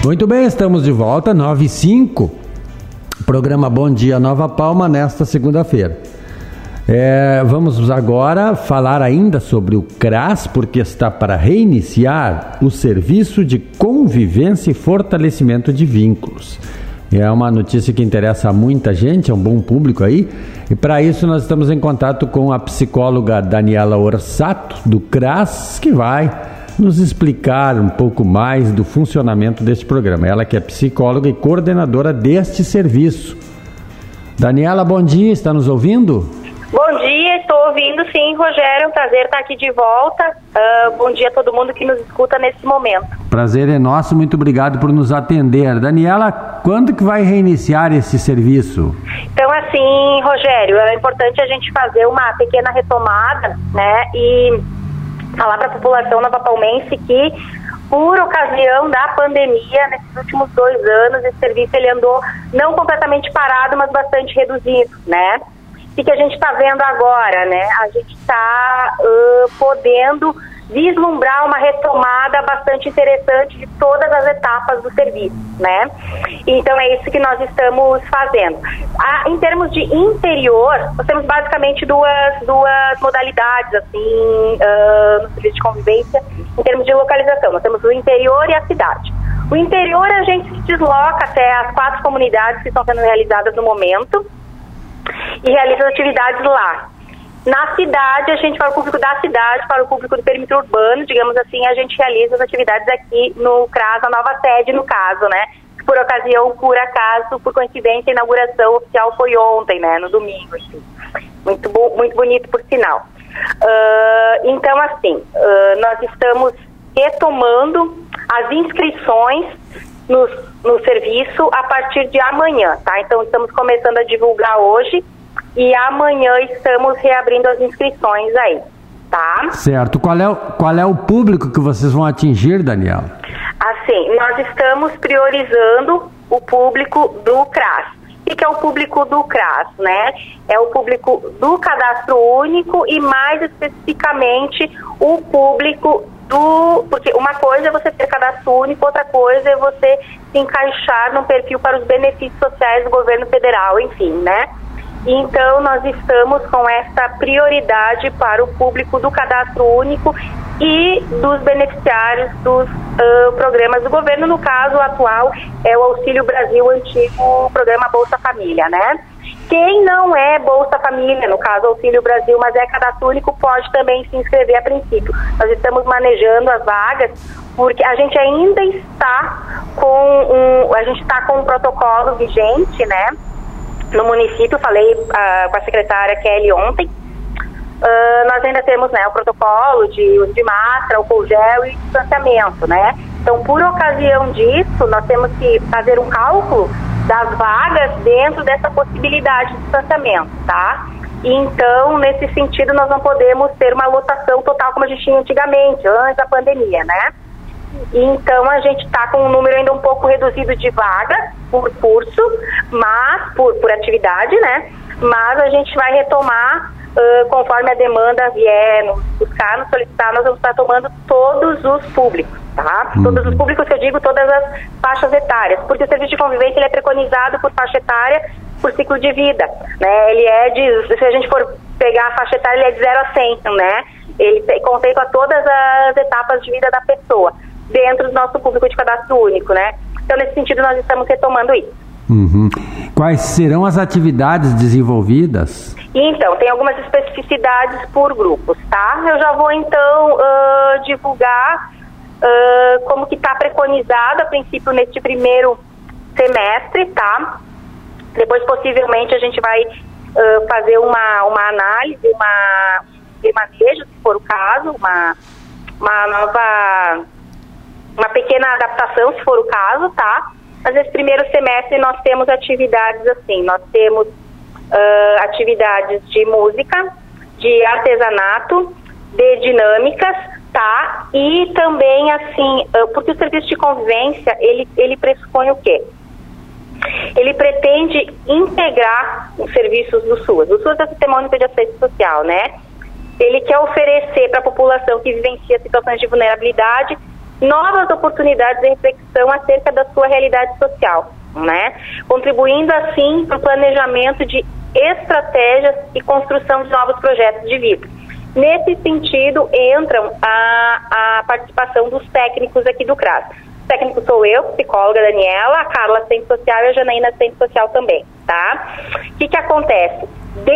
Muito bem, estamos de volta, 9h05. Programa Bom Dia Nova Palma nesta segunda-feira. Vamos agora falar ainda sobre o CRAS, porque está para reiniciar o serviço de convivência e fortalecimento de vínculos. É uma notícia que interessa a muita gente, é um bom público aí. E para isso nós estamos em contato com a psicóloga Daniela Orsato, do CRAS, que vai nos explicar um pouco mais do funcionamento deste programa. Ela que é psicóloga e coordenadora deste serviço. Daniela, bom dia, está nos ouvindo? Bom dia, estou ouvindo sim, Rogério, é um prazer estar aqui de volta. Bom dia a todo mundo que nos escuta nesse momento. Prazer é nosso, muito obrigado por nos atender. Daniela, quando que vai reiniciar esse serviço? Então assim, Rogério, é importante a gente fazer uma pequena retomada, né, e falar para a população novapalmense que, por ocasião da pandemia, nesses últimos 2 anos, esse serviço ele andou não completamente parado, mas bastante reduzido, né? O que a gente está vendo agora, né? A gente está podendo vislumbrar uma retomada bastante interessante de todas as etapas do serviço, né? Então é isso que nós estamos fazendo. Em termos de interior, nós temos basicamente duas modalidades, assim, no serviço de convivência, em termos de localização. Nós temos o interior e a cidade. O interior a gente se desloca até as 4 comunidades que estão sendo realizadas no momento e realiza atividades lá. Na cidade, a gente, para o público da cidade, para o público do perímetro urbano, digamos assim, a gente realiza as atividades aqui no CRAS, a nova sede, no caso, né? Por ocasião, por acaso, por coincidência, a inauguração oficial foi ontem, né? No domingo, assim. Muito bonito, por sinal. Então, assim, nós estamos retomando as inscrições no serviço a partir de amanhã, tá? Então, estamos começando a divulgar hoje e amanhã estamos reabrindo as inscrições aí, tá? Certo. Qual é o público que vocês vão atingir, Daniela? Assim, nós estamos priorizando o público do CRAS. O que é o público do CRAS, né? É o público do cadastro único e, mais especificamente, o público porque uma coisa é você ter cadastro único, outra coisa é você se encaixar num perfil para os benefícios sociais do governo federal, enfim, né? Então, nós estamos com essa prioridade para o público do cadastro único e dos beneficiários dos programas do governo. No caso atual, é o Auxílio Brasil, antigo programa Bolsa Família, né? Quem não é Bolsa Família, no caso Auxílio Brasil, mas é cadastro único, pode também se inscrever a princípio. Nós estamos manejando as vagas, porque a gente ainda está com um protocolo vigente, né? No município, falei com a secretária Kelly ontem, nós ainda temos, né, o protocolo de uso de máscara, álcool gel e distanciamento, né? Então, por ocasião disso, nós temos que fazer um cálculo das vagas dentro dessa possibilidade de distanciamento, tá? Então, nesse sentido, nós não podemos ter uma lotação total como a gente tinha antigamente, antes da pandemia, né? Então, a gente está com um número ainda um pouco reduzido de vagas por curso, mas por atividade, né? Mas a gente vai retomar conforme a demanda vier nos buscar, nos solicitar, nós vamos estar tomando todos os públicos, tá? Todos os públicos que eu digo, todas as faixas etárias, porque o serviço de convivência ele é preconizado por faixa etária, por ciclo de vida, né? Ele é se a gente for pegar a faixa etária, ele é de 0 a 100, né? Ele contempla todas as etapas de vida da pessoa, dentro do nosso público de cadastro único, né? Então, nesse sentido, nós estamos retomando isso. Uhum. Quais serão as atividades desenvolvidas? Então, tem algumas especificidades por grupos, tá? Eu já vou, então, divulgar como que está preconizado, a princípio, neste primeiro semestre, tá? Depois, possivelmente, a gente vai fazer uma análise, de manejo, se for o caso, uma pequena adaptação, se for o caso, tá? Mas nesse primeiro semestre nós temos atividades assim, nós temos atividades de música, de artesanato, de dinâmicas, tá? E também assim, porque o serviço de convivência, ele pressupõe o quê? Ele pretende integrar os serviços do SUAS. O SUAS é o Sistema Único de Assistência Social, né? Ele quer oferecer para a população que vivencia situações de vulnerabilidade novas oportunidades de reflexão acerca da sua realidade social, né? Contribuindo assim para o planejamento de estratégias e construção de novos projetos de vida. Nesse sentido, entram a participação dos técnicos aqui do CRAS. O técnico sou eu, psicóloga Daniela, a Carla, assistente social, e a Janaína, assistente social também, tá? O que acontece?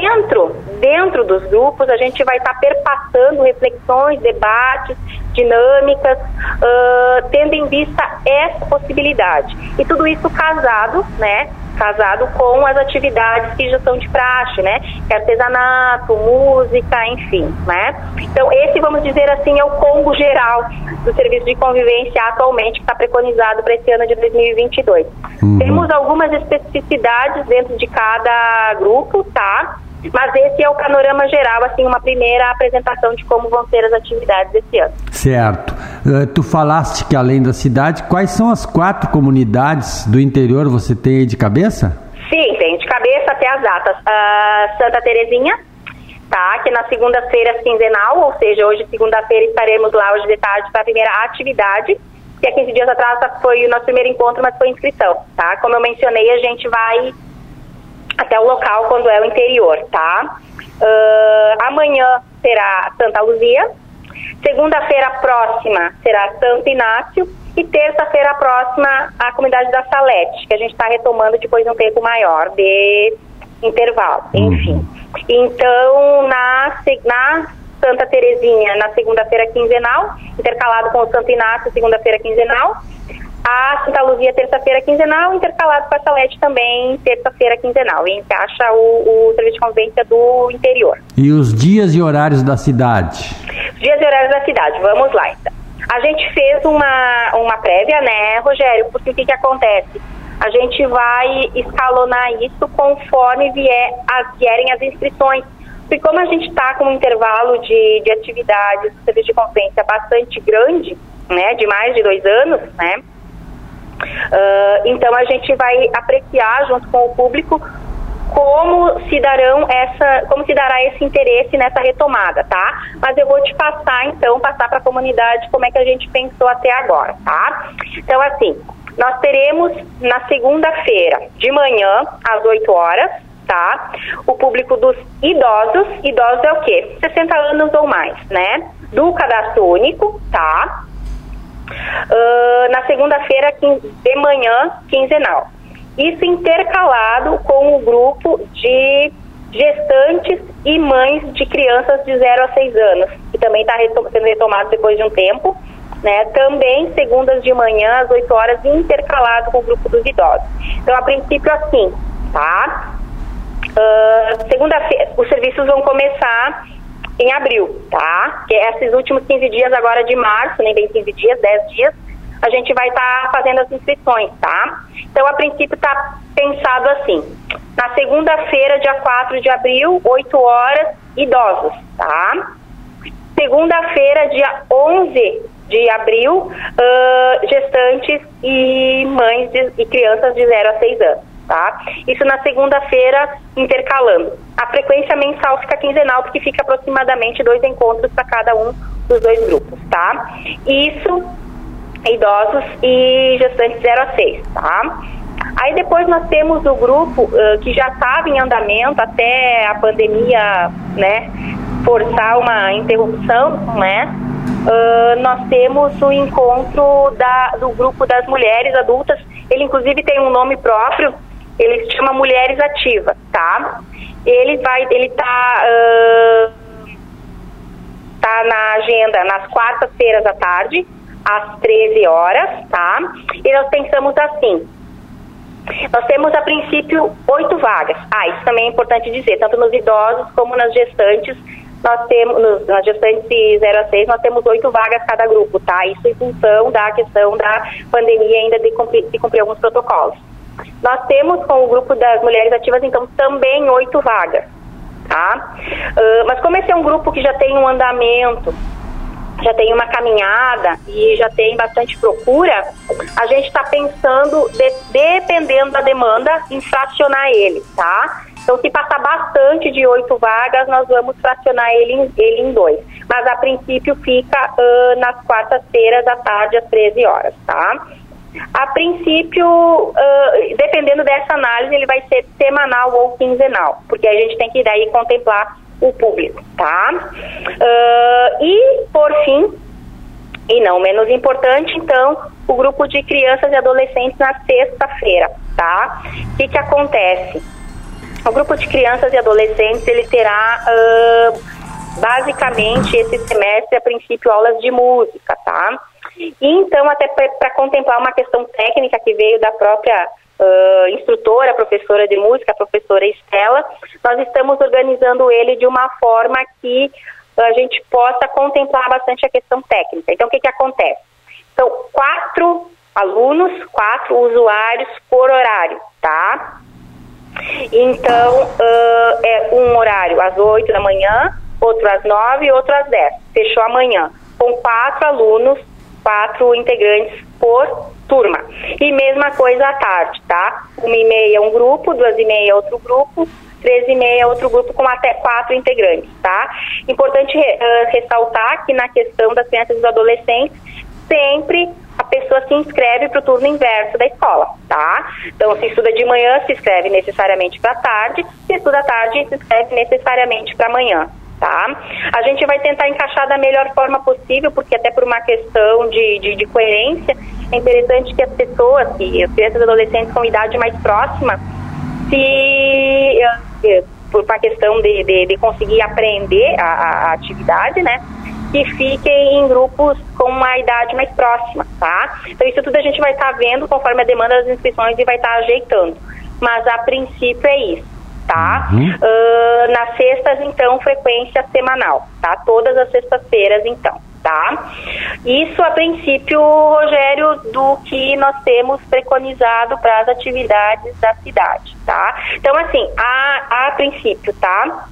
Dentro dos grupos, a gente vai estar perpassando reflexões, debates, dinâmicas, tendo em vista essa possibilidade. E tudo isso casado, né? Casado com as atividades que já são de praxe, né? Que é artesanato, música, enfim, né? Então, esse, vamos dizer assim, é o combo geral do serviço de convivência atualmente, que está preconizado para esse ano de 2022. Temos algumas especificidades dentro de cada grupo, tá? Mas esse é o panorama geral, assim, uma primeira apresentação de como vão ser as atividades desse ano. Certo. Tu falaste que além da cidade, quais são as 4 comunidades do interior você tem aí de cabeça? Sim, tem de cabeça até as datas. Santa Terezinha, tá? Que na segunda-feira quinzenal, ou seja, hoje segunda-feira estaremos lá hoje de tarde para a primeira atividade, que há 15 dias atrás foi o nosso primeiro encontro, mas foi inscrição, tá? Como eu mencionei, a gente vai até o local quando é o interior, tá? Amanhã será Santa Luzia, segunda-feira próxima será Santo Inácio e terça-feira próxima a comunidade da Salete, que a gente está retomando depois de um tempo maior de intervalo, enfim. Então, na Santa Terezinha, na segunda-feira quinzenal, intercalado com o Santo Inácio, segunda-feira quinzenal, a Santa Luzia, terça-feira quinzenal, intercalado com a Salete também, terça-feira quinzenal, e encaixa o serviço de convivência do interior. E os dias e horários da cidade? Dias e horários da cidade, vamos lá então. A gente fez uma prévia, né, Rogério, porque o que acontece? A gente vai escalonar isso conforme vierem as inscrições. Porque como a gente está com um intervalo de atividades do serviço de convivência bastante grande, né, de mais de 2 anos, né, então a gente vai apreciar junto com o público como se dará esse interesse nessa retomada, tá? Mas eu vou te passar para a comunidade como é que a gente pensou até agora, tá? Então, assim, nós teremos na segunda-feira de manhã, às 8 horas, tá? O público dos idosos é o quê? 60 anos ou mais, né? Do cadastro único, tá? Na segunda-feira de manhã, quinzenal. Isso intercalado com o grupo de gestantes e mães de crianças de 0 a 6 anos, que também está sendo retomado depois de um tempo, né? Também segundas de manhã, às 8 horas, intercalado com o grupo dos idosos. Então, a princípio, assim, tá? Segunda-feira, os serviços vão começar em abril, tá? Que é esses últimos 15 dias agora de março, nem bem 15 dias, 10 dias, a gente vai estar fazendo as inscrições, tá? Então, a princípio, está pensado assim, na segunda-feira, dia 4 de abril, 8 horas, idosos, tá? Segunda-feira, dia 11 de abril, gestantes e mães e crianças de 0 a 6 anos, tá? Isso na segunda-feira, intercalando. A frequência mensal fica quinzenal, porque fica aproximadamente 2 encontros para cada um dos 2 grupos, tá? Isso, idosos e gestantes 0 a 6, tá? Aí depois nós temos o grupo que já estava em andamento até a pandemia, né, forçar uma interrupção, né? Nós temos o encontro do grupo das mulheres adultas. Ele inclusive tem um nome próprio, ele se chama Mulheres Ativas, tá? Ele tá na agenda nas quartas-feiras à tarde, às 13 horas, tá? E nós pensamos assim, nós temos a princípio 8 vagas. Isso também é importante dizer, tanto nos idosos como nas gestantes, nós temos, nas gestantes 0 a 6, nós temos 8 vagas cada grupo, tá? Isso em função da questão da pandemia ainda de cumprir alguns protocolos. Nós temos com o grupo das mulheres ativas, então, também 8 vagas, tá? Mas como esse é um grupo que já tem um andamento, já tem uma caminhada e já tem bastante procura, a gente está pensando, dependendo da demanda, em fracionar ele, tá? Então, se passar bastante de 8 vagas, nós vamos fracionar ele em 2. mas a princípio fica nas quartas-feiras à tarde, às 13 horas, tá? A princípio, dependendo dessa análise, ele vai ser semanal ou quinzenal, porque a gente tem que daí contemplar o público, tá? E, por fim, e não menos importante, então, o grupo de crianças e adolescentes na sexta-feira, tá? O que acontece? O grupo de crianças e adolescentes, ele terá, basicamente, esse semestre, a princípio, aulas de música, tá? E, então, até para contemplar uma questão técnica que veio da própria instrutora, professora de música, a professora Estela, nós estamos organizando ele de uma forma que a gente possa contemplar bastante a questão técnica. Então, o que acontece? São 4 alunos, 4 usuários por horário, tá? Então, é um horário às 8 da manhã, outro às 9 e outro às 10. Fechou amanhã. Com 4 alunos, 4 integrantes por turma. E mesma coisa à tarde, tá? 1h30 um grupo, 2h30 outro grupo, 13h30 outro grupo com até 4 integrantes, tá? Importante ressaltar que na questão das crianças e dos adolescentes, sempre a pessoa se inscreve para o turno inverso da escola, tá? Então, se estuda de manhã, se inscreve necessariamente para tarde, se estuda à tarde, se inscreve necessariamente para amanhã, tá? A gente vai tentar encaixar da melhor forma possível, porque até por uma questão de coerência, é interessante que as pessoas, que as crianças e adolescentes com idade mais próxima, por uma questão de conseguir aprender a atividade, né, que fiquem em grupos com uma idade mais próxima, tá? Então isso tudo a gente vai estar vendo conforme a demanda das inscrições e vai estar ajeitando, mas a princípio é isso, tá? Nas sextas, então, frequência semanal, tá? Todas as sextas-feiras, então, tá? Isso a princípio, Rogério, do que nós temos preconizado para as atividades da cidade, tá? Então, assim, a princípio, tá?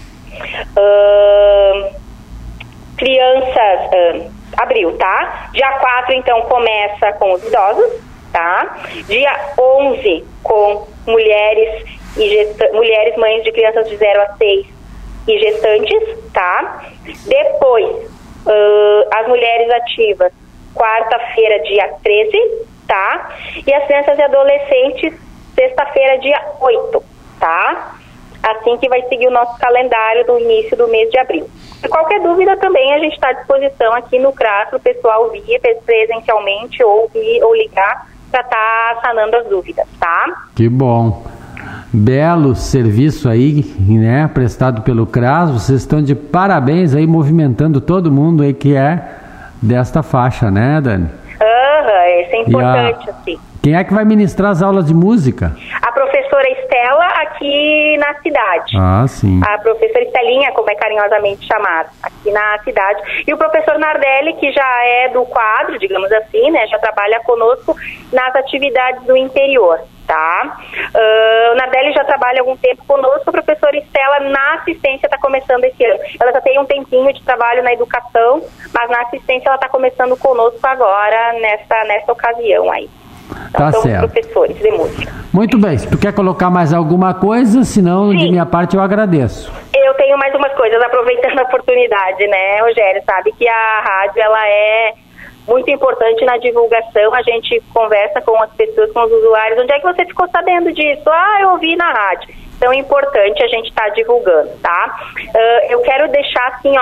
Crianças, abril, tá? Dia 4, então, começa com os idosos, tá? Dia 11, com mulheres mães de crianças de 0 a 6 e gestantes, tá? Depois, as mulheres ativas, quarta-feira, dia 13, tá? E as crianças e adolescentes, sexta-feira, dia 8, tá? Assim que vai seguir o nosso calendário do início do mês de abril. E qualquer dúvida também a gente está à disposição aqui no CRAS para o pessoal vir presencialmente ou ligar para estar sanando as dúvidas, tá? Que bom. Belo serviço aí, né, prestado pelo CRAS. Vocês estão de parabéns aí, movimentando todo mundo aí que é desta faixa, né, Dani? Isso é importante, assim. Quem é que vai ministrar as aulas de música? A professora Estela, aqui na cidade. Ah, sim. A professora Estelinha, como é carinhosamente chamada, aqui na cidade. E o professor Nardelli, que já é do quadro, digamos assim, né, já trabalha conosco nas atividades do interior, tá? O Nardelli já trabalha há algum tempo conosco, a professora Estela na assistência está começando esse ano. Ela já tem um tempinho de trabalho na educação, mas na assistência ela está começando conosco agora, nessa ocasião aí. Então, tá são certo. Professores de música. Muito bem, se tu quer colocar mais alguma coisa, senão de minha parte eu agradeço. Eu tenho mais umas coisas, aproveitando a oportunidade, né, Rogério? Sabe que a rádio, ela é muito importante na divulgação, a gente conversa com as pessoas, com os usuários, onde é que você ficou sabendo disso? Eu ouvi na rádio. Então é importante a gente estar divulgando, tá? Eu quero deixar assim,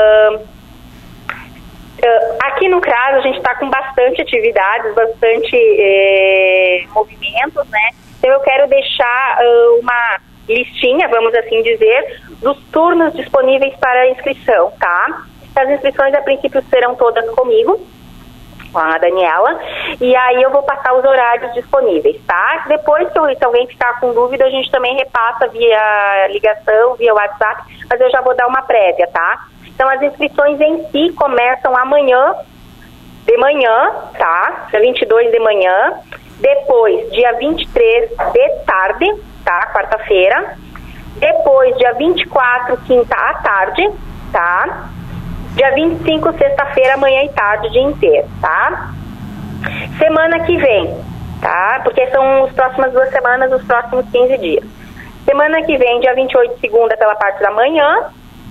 aqui no CRAS a gente está com bastante atividades, bastante movimentos, né? Então eu quero deixar uma listinha, vamos assim dizer, dos turnos disponíveis para inscrição, tá? As inscrições a princípio serão todas comigo, com a Daniela, e aí eu vou passar os horários disponíveis, tá? Depois, se alguém ficar com dúvida, a gente também repassa via ligação, via WhatsApp, mas eu já vou dar uma prévia, tá? Então, as inscrições em si começam amanhã, de manhã, tá? Dia 22 de manhã. Depois, dia 23 de tarde, tá? Quarta-feira. Depois, dia 24, quinta à tarde, tá? Dia 25, sexta-feira, manhã e tarde, o dia inteiro, tá? Semana que vem, tá? Porque são as próximas 2 semanas, os próximos 15 dias. Semana que vem, dia 28, segunda, pela parte da manhã.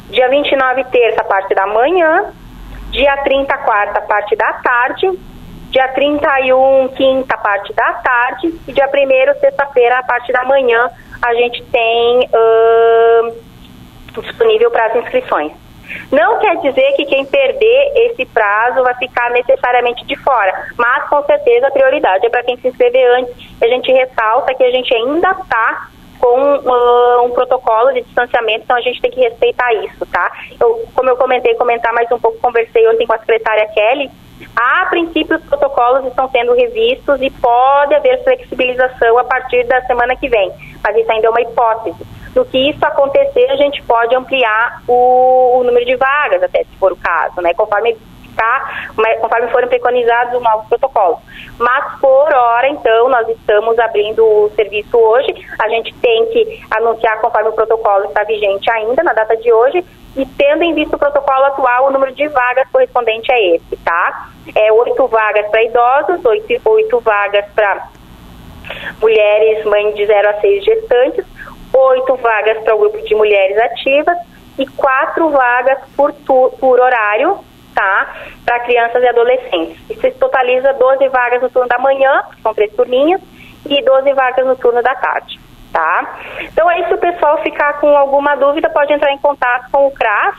Dia 29, terça, parte da manhã. Dia 30, quarta, parte da tarde. Dia 31, quinta, parte da tarde. E dia 1º, sexta-feira, a parte da manhã, a gente tem disponível para as inscrições. Não quer dizer que quem perder esse prazo vai ficar necessariamente de fora, mas com certeza a prioridade é para quem se inscrever antes. A gente ressalta que a gente ainda está com um protocolo de distanciamento, então a gente tem que respeitar isso, tá? Como eu comentar mais um pouco, conversei ontem com a secretária Kelly. A princípio, os protocolos estão sendo revistos e pode haver flexibilização a partir da semana que vem, mas isso ainda é uma hipótese. No que isso acontecer, a gente pode ampliar o número de vagas, até se for o caso, né? Conforme forem preconizados os novos protocolos. Mas, por hora, então, nós estamos abrindo o serviço hoje. A gente tem que anunciar conforme o protocolo está vigente ainda, na data de hoje, e tendo em vista o protocolo atual, o número de vagas correspondente a esse, tá? 8 vagas para idosos, 8 vagas para mulheres mães de 0 a 6 gestantes, 8 vagas para o grupo de mulheres ativas e 4 vagas por horário, tá? Para crianças e adolescentes. Isso totaliza 12 vagas no turno da manhã, que são 3 turninhos, e 12 vagas no turno da tarde, tá? Então aí, se o pessoal ficar com alguma dúvida, pode entrar em contato com o CRAS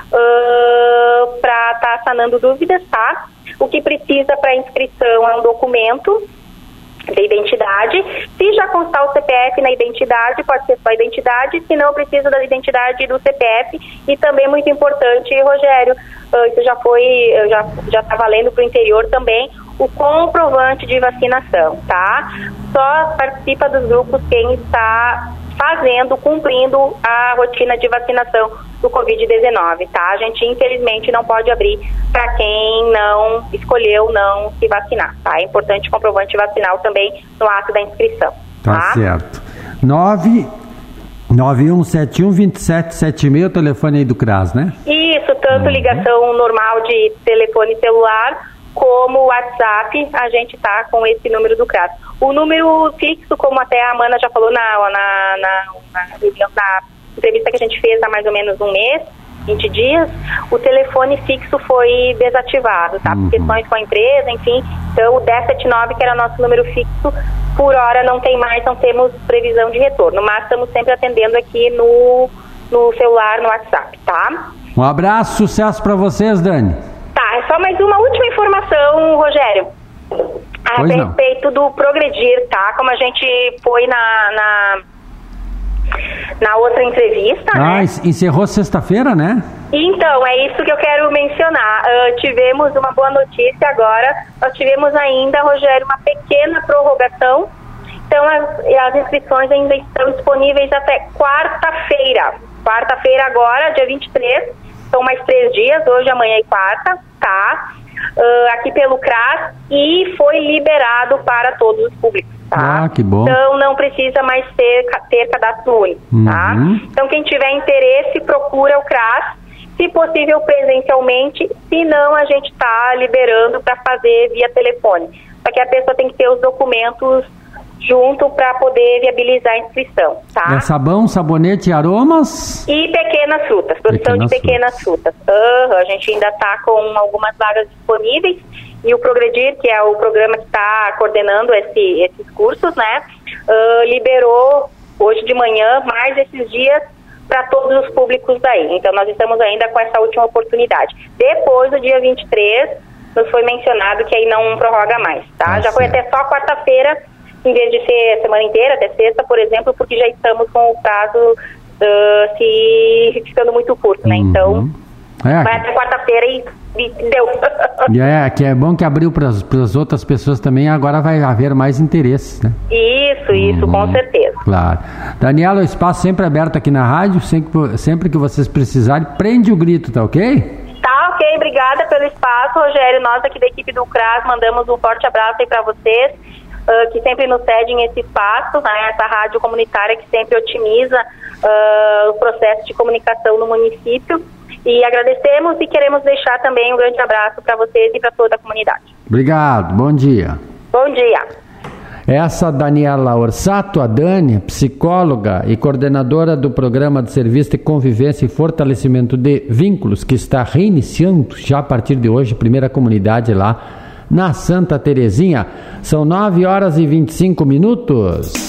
para estar sanando dúvidas, tá? O que precisa para inscrição é um documento de identidade. Se já constar o CPF na identidade, pode ser só a identidade, se não, precisa da identidade do CPF. E também, muito importante, Rogério, isso já está valendo para o interior também, o comprovante de vacinação, tá? Só participa dos grupos quem está cumprindo a rotina de vacinação do Covid-19, tá? A gente, infelizmente, não pode abrir para quem não escolheu não se vacinar, tá? É importante o comprovante vacinal também no ato da inscrição, tá? Tá certo. 991712776, o telefone aí do CRAS, né? Isso, tanto ligação normal de telefone celular como o WhatsApp, a gente tá com esse número do CRAS. O número fixo, como até a Amanda já falou na entrevista que a gente fez há mais ou menos um mês, 20 dias, o telefone fixo foi desativado, tá? Por questões com a empresa, enfim. Então, o 1079, que era nosso número fixo, por hora não tem mais, não temos previsão de retorno, mas estamos sempre atendendo aqui no celular, no WhatsApp, tá? Um abraço, sucesso para vocês, Dani. Tá, é só mais uma última informação, Rogério, a respeito do Progredir, tá? Como a gente foi na outra entrevista, né? Encerrou sexta-feira, né? Então, é isso que eu quero mencionar. Tivemos uma boa notícia agora. Nós tivemos ainda, Rogério, uma pequena prorrogação. Então, as inscrições ainda estão disponíveis até quarta-feira. Quarta-feira agora, dia 23. São mais 3 dias, hoje, amanhã e quarta, tá? Aqui pelo CRAS, e foi liberado para todos os públicos, tá? Ah, que bom. Então não precisa mais ter cadastro único, tá? Então quem tiver interesse, procura o CRAS, se possível presencialmente, se não, a gente está liberando para fazer via telefone. Só que a pessoa tem que ter os documentos junto para poder viabilizar a inscrição, tá? É sabão, sabonete e aromas? E pequenas frutas, produção de pequenas frutas. A gente ainda está com algumas vagas disponíveis, e o Progredir, que é o programa que está coordenando esses cursos, né, liberou hoje de manhã mais esses dias para todos os públicos daí. Então nós estamos ainda com essa última oportunidade. Depois do dia 23, nos foi mencionado que aí não prorroga mais, tá? Já foi até só quarta-feira, em vez de ser a semana inteira, até sexta, por exemplo, porque já estamos com o prazo ficando muito curto, né? Então, vai até quarta-feira e deu. Que é bom que abriu para as outras pessoas também, agora vai haver mais interesse, né? Isso, com certeza. Claro. Daniela, o espaço sempre aberto aqui na rádio, sempre que vocês precisarem, prende o grito, tá ok? Tá ok, obrigada pelo espaço, Rogério. Nós aqui da equipe do CRAS mandamos um forte abraço aí para vocês, que sempre nos cedem esse espaço, né, essa rádio comunitária que sempre otimiza o processo de comunicação no município. E agradecemos e queremos deixar também um grande abraço para vocês e para toda a comunidade. Obrigado, bom dia. Bom dia. Essa Daniela Orsato, a Dani, psicóloga e coordenadora do Programa de Serviço de Convivência e Fortalecimento de Vínculos, que está reiniciando já a partir de hoje, primeira comunidade lá na Santa Terezinha. São 9 horas e 25 minutos.